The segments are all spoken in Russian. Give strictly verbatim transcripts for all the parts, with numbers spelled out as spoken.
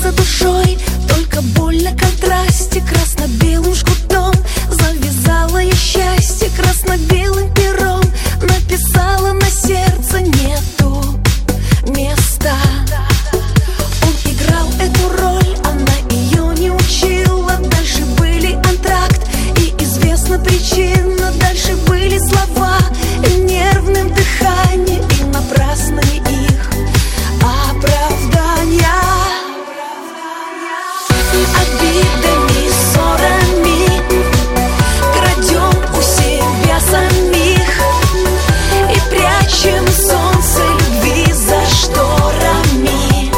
за душой, только боль на контрасте красно-белым жгутом. Завязала я счастье красно-белым пером, написала на сердце нету места. Он играл эту роль, она ее не учила. Дальше были антракт и известна причина. Дальше были слова нервным дыханием и напрасные их оправдания. Обидами, ссорами крадем у себя самих и прячем солнце любви за шторами.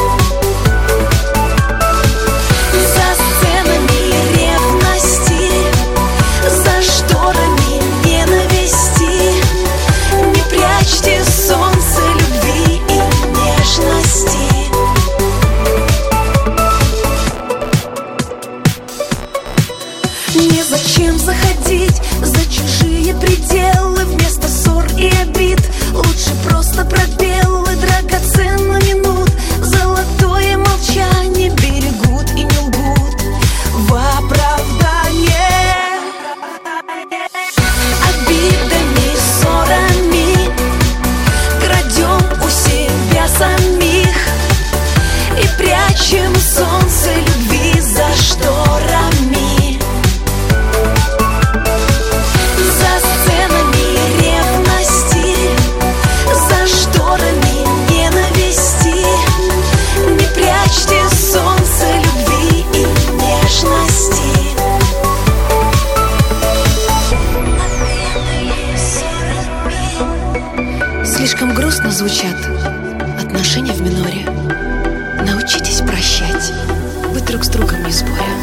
За сценами ревности, за шторами ненависти. Не прячьте солнце любви и нежности. Незачем заходить за чужие пределы. Вместо ссор и обид лучше просто пробелы. Драгоценно минут, золотое молчание берегут и не лгут в оправдание. Обидами, ссорами крадем у себя самих и прячем солнце любви за шторами. За сценами ревности, за шторами ненависти. Не прячьте солнце любви и нежности. Слишком грустно звучат отношения в миноре. Научитесь прощать, быть друг с другом без боя.